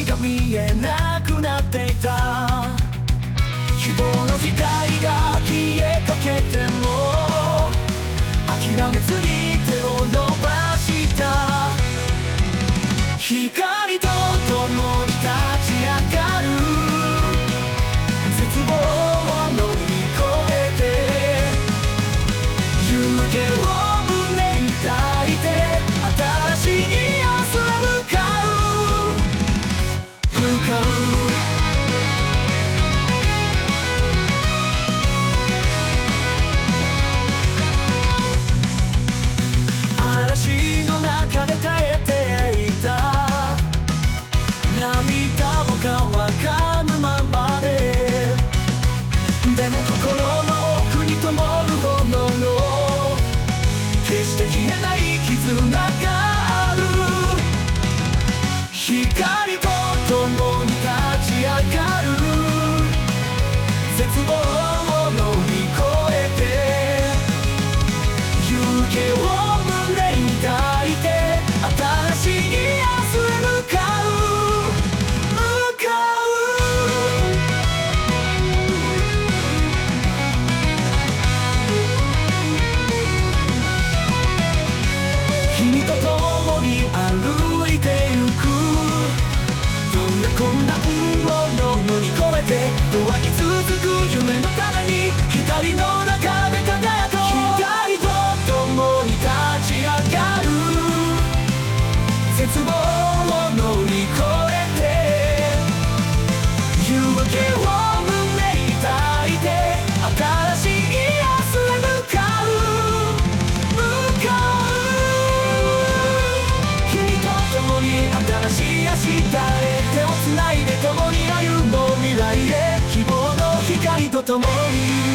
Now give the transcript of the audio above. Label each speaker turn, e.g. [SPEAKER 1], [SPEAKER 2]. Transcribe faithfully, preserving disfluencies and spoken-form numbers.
[SPEAKER 1] が見えなくなっていた。希望の光が消えかけても諦めずに手を伸ばした。光と共に立ち上がる。絶望を乗り越えて勇気を胸に抱いて新しい明日へ向かう向かう。嵐の中で耐えていた。涙も乾かぬままで、でも心の奥に灯る炎の決して消えない絆がある。光と共に立ち上がる。絶望を乗り越えて勇気を胸に抱いて新しい明日へ向かう向かう。君と共に歩いてゆく。どんな困難を乗り越えて永遠に続く夢のために光の中で輝こう。光と共に立ち上がる。絶望を乗り越えて勇気を胸に抱いて新しい明日へ向かう向かう。君と共に新しい明日へ手をつないで共に歩もう未来へ。希望の光と共に